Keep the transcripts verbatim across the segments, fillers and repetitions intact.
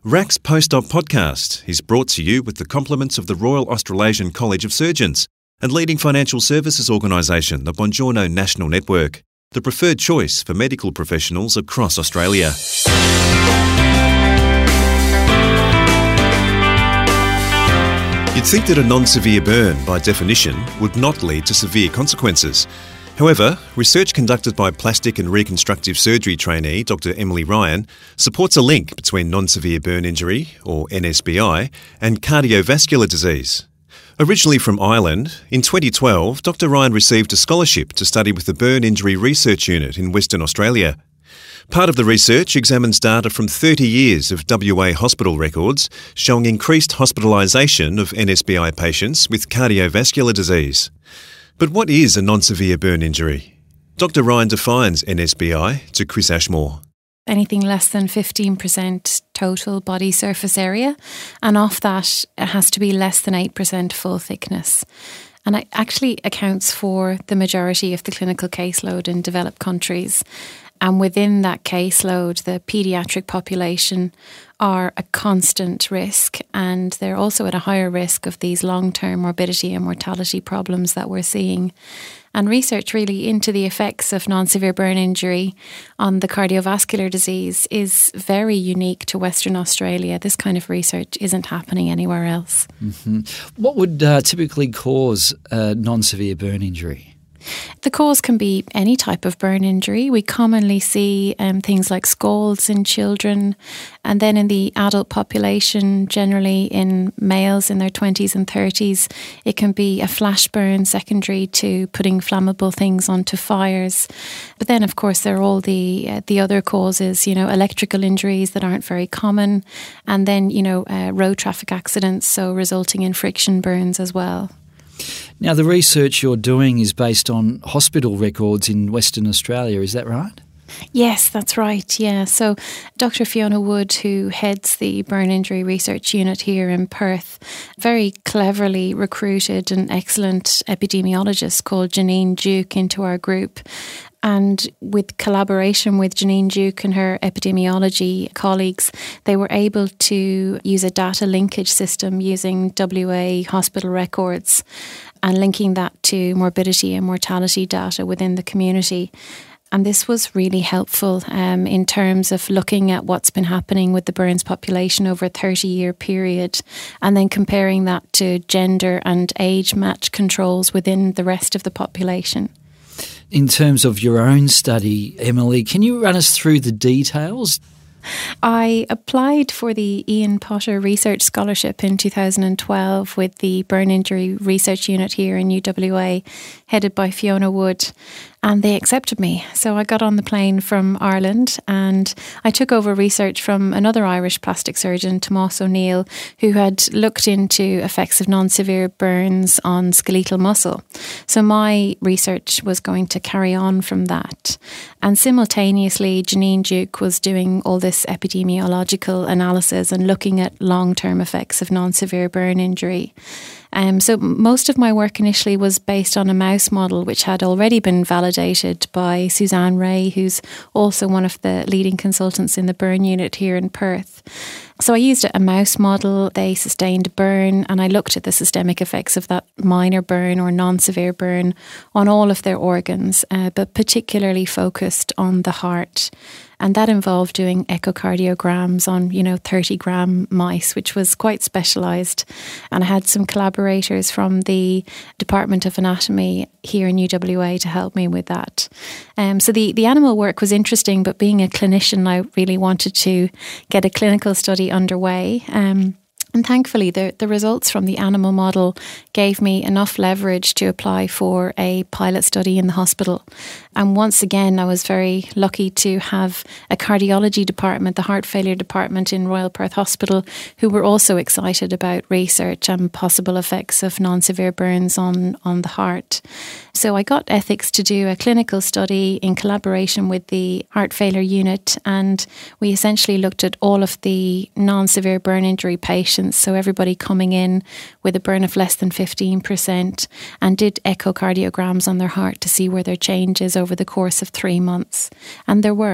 R A C's Post-Op podcast is brought to you with the compliments of the Royal Australasian College of Surgeons and leading financial services organisation, the Bongiorno National Network, the preferred choice for medical professionals across Australia. You'd think that a non-severe burn, by definition, would not lead to severe consequences. However, research conducted by plastic and reconstructive surgery trainee Doctor Emily Ryan supports a link between non-severe burn injury, or N S B I, and cardiovascular disease. Originally from Ireland, in twenty twelve, Doctor Ryan received a scholarship to study with the Burn Injury Research Unit in Western Australia. Part of the research examines data from thirty years of W A hospital records showing increased hospitalisation of N S B I patients with cardiovascular disease. But what is a non-severe burn injury? Doctor Ryan defines N S B I to Chris Ashmore. Anything less than fifteen percent total body surface area, and off that it has to be less than eight percent full thickness. And it actually accounts for the majority of the clinical caseload in developed countries. And within that caseload, the paediatric population are a constant risk, and they're also at a higher risk of these long-term morbidity and mortality problems that we're seeing. And research really into the effects of non-severe burn injury on the cardiovascular disease is very unique to Western Australia. This kind of research isn't happening anywhere else. Mm-hmm. What would uh, typically cause a non-severe burn injury? The cause can be any type of burn injury. We commonly see um, things like scalds in children, and then in the adult population, generally in males in their twenties and thirties, it can be a flash burn secondary to putting flammable things onto fires. But then, of course, there are all the uh, the other causes, you know, electrical injuries that aren't very common, and then, you know, uh, road traffic accidents, so resulting in friction burns as well. Now, the research you're doing is based on hospital records in Western Australia, is that right? Yes, that's right, yeah. So Doctor Fiona Wood, who heads the Burn Injury Research Unit here in Perth, very cleverly recruited an excellent epidemiologist called Janine Duke into our group. And with collaboration with Janine Duke and her epidemiology colleagues, they were able to use a data linkage system using W A hospital records and linking that to morbidity and mortality data within the community. And this was really helpful um, in terms of looking at what's been happening with the burns population over a thirty-year period, and then comparing that to gender and age match controls within the rest of the population. In terms of your own study, Emily, can you run us through the details? I applied for the Ian Potter Research Scholarship in two thousand twelve with the Burn Injury Research Unit here in U W A, headed by Fiona Wood, and they accepted me. So I got on the plane from Ireland and I took over research from another Irish plastic surgeon, Tomás O'Neill, who had looked into effects of non-severe burns on skeletal muscle. So my research was going to carry on from that. And simultaneously, Janine Duke was doing all this epidemiological analysis and looking at long-term effects of non-severe burn injury. Um, so most of my work initially was based on a mouse model which had already been validated by Suzanne Ray, who's also one of the leading consultants in the burn unit here in Perth. So I used a mouse model, they sustained a burn, and I looked at the systemic effects of that minor burn or non-severe burn on all of their organs, uh, but particularly focused on the heart. And that involved doing echocardiograms on, you know, thirty gram mice, which was quite specialised. And I had some collaborators from the Department of Anatomy here in U W A to help me with that. Um, so the, the animal work was interesting, but being a clinician, I really wanted to get a clinical study underway. Um, And thankfully, the, the results from the animal model gave me enough leverage to apply for a pilot study in the hospital. And once again, I was very lucky to have a cardiology department, the heart failure department in Royal Perth Hospital, who were also excited about research and possible effects of non-severe burns on, on the heart. So I got ethics to do a clinical study in collaboration with the heart failure unit, and we essentially looked at all of the non-severe burn injury patients, so everybody coming in with a burn of less than fifteen percent, and did echocardiograms on their heart to see were there changes over the course of three months. And there were.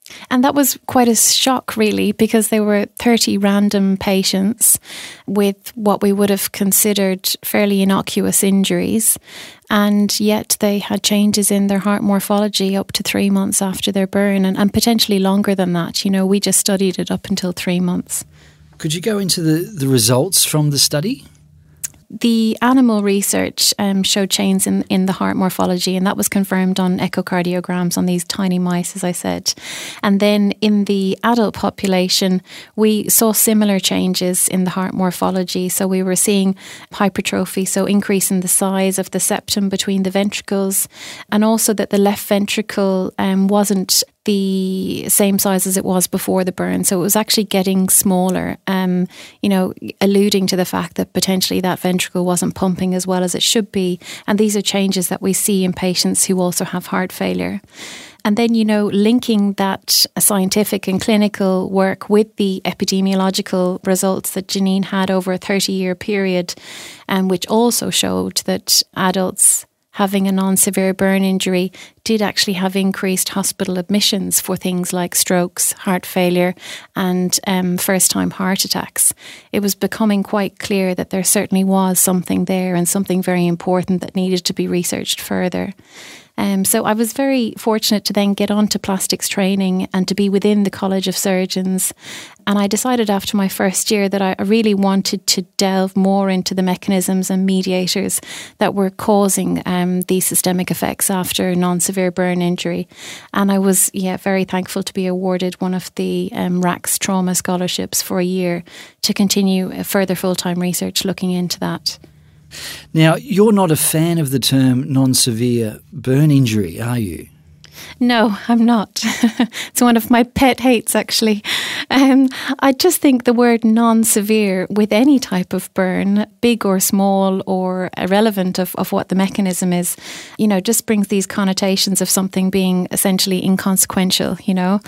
And that was quite a shock, really, because there were thirty random patients with what we would have considered fairly innocuous injuries. And yet they had changes in their heart morphology up to three months after their burn, and, and potentially longer than that. You know, we just studied it up until three months. Could you go into the, the results from the study? The animal research um, showed changes in, in the heart morphology, and that was confirmed on echocardiograms on these tiny mice, as I said. And then in the adult population, we saw similar changes in the heart morphology. So we were seeing hypertrophy, so increase in the size of the septum between the ventricles, and also that the left ventricle um, wasn't the same size as it was before the burn. So it was actually getting smaller, um, you know, alluding to the fact that potentially that ventricle wasn't pumping as well as it should be. And these are changes that we see in patients who also have heart failure. And then, you know, linking that scientific and clinical work with the epidemiological results that Janine had over a thirty-year period, and um, which also showed that adults having a non-severe burn injury did actually have increased hospital admissions for things like strokes, heart failure and um, first-time heart attacks. It was becoming quite clear that there certainly was something there and something very important that needed to be researched further. Um, so I was very fortunate to then get on to plastics training and to be within the College of Surgeons. And I decided after my first year that I really wanted to delve more into the mechanisms and mediators that were causing um, these systemic effects after non-severe burn injury. And I was yeah very thankful to be awarded one of the um, R A C S trauma scholarships for a year to continue further full-time research looking into that. Now, you're not a fan of the term non-severe burn injury, are you? No, I'm not. It's one of my pet hates, actually. Um, I just think the word non-severe with any type of burn, big or small or irrelevant of, of what the mechanism is, you know, just brings these connotations of something being essentially inconsequential, you know.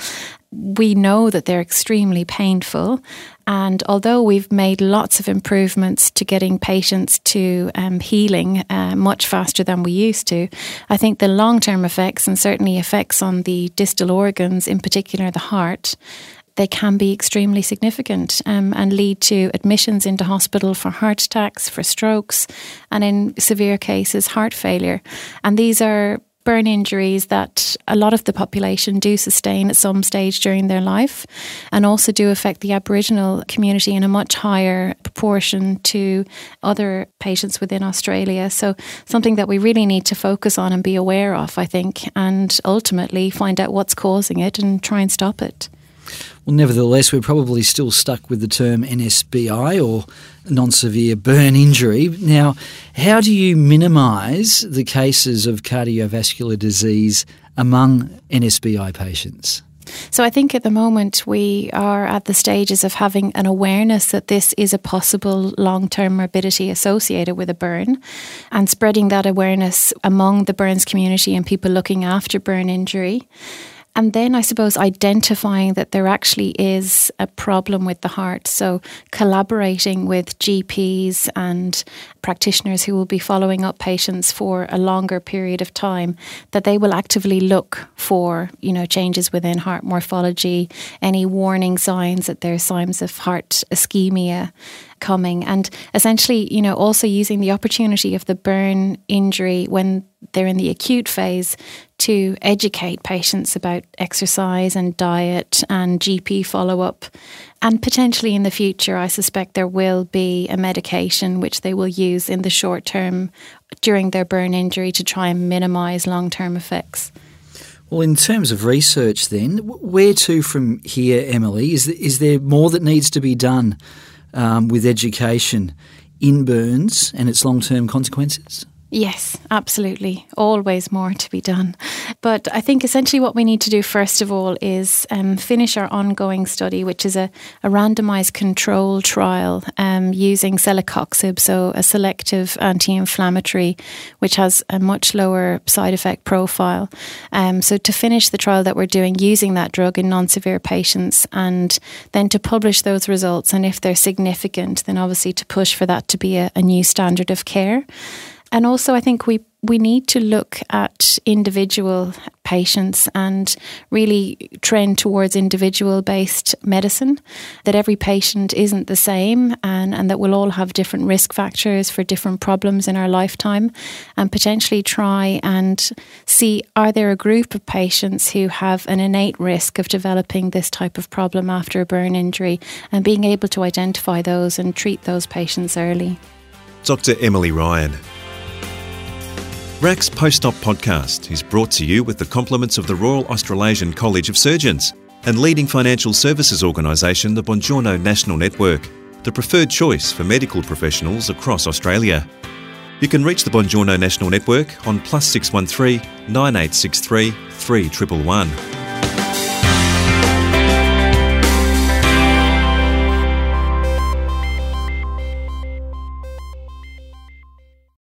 We know that they're extremely painful, and although we've made lots of improvements to getting patients to um, healing uh, much faster than we used to, I think the long-term effects, and certainly effects on the distal organs, in particular the heart, they can be extremely significant um, and lead to admissions into hospital for heart attacks, for strokes, and in severe cases, heart failure. And these are burn injuries that a lot of the population do sustain at some stage during their life, and also do affect the Aboriginal community in a much higher proportion to other patients within Australia. So something that we really need to focus on and be aware of, I think, and ultimately find out what's causing it and try and stop it. Well, nevertheless, we're probably still stuck with the term N S B I, or non-severe burn injury. Now, how do you minimise the cases of cardiovascular disease among N S B I patients? So I think at the moment we are at the stages of having an awareness that this is a possible long-term morbidity associated with a burn, and spreading that awareness among the burns community and people looking after burn injury. And then I suppose identifying that there actually is a problem with the heart. So collaborating with G Ps and practitioners who will be following up patients for a longer period of time, that they will actively look for, you know, changes within heart morphology, any warning signs that there's signs of heart ischemia coming, and essentially, you know, also using the opportunity of the burn injury when they're in the acute phase to educate patients about exercise and diet and G P follow-up. And potentially in the future, I suspect there will be a medication which they will use in the short term during their burn injury to try and minimise long-term effects. Well, in terms of research then, where to from here, Emily? Is there, is there more that needs to be done um, with education in burns and its long-term consequences? Yes, absolutely. Always more to be done. But I think essentially what we need to do first of all is um, finish our ongoing study, which is a, a randomised control trial um, using celecoxib, so a selective anti-inflammatory, which has a much lower side effect profile. Um, so to finish the trial that we're doing using that drug in non-severe patients, and then to publish those results, and if they're significant, then obviously to push for that to be a, a new standard of care. And also I think we we need to look at individual patients and really trend towards individual-based medicine, that every patient isn't the same and, and that we'll all have different risk factors for different problems in our lifetime, and potentially try and see, are there a group of patients who have an innate risk of developing this type of problem after a burn injury, and being able to identify those and treat those patients early. Doctor Emily Ryan. R A C's Post-Op podcast is brought to you with the compliments of the Royal Australasian College of Surgeons and leading financial services organisation, the Buongiorno National Network, the preferred choice for medical professionals across Australia. You can reach the Buongiorno National Network on plus six one three, nine eight six three, three one one one.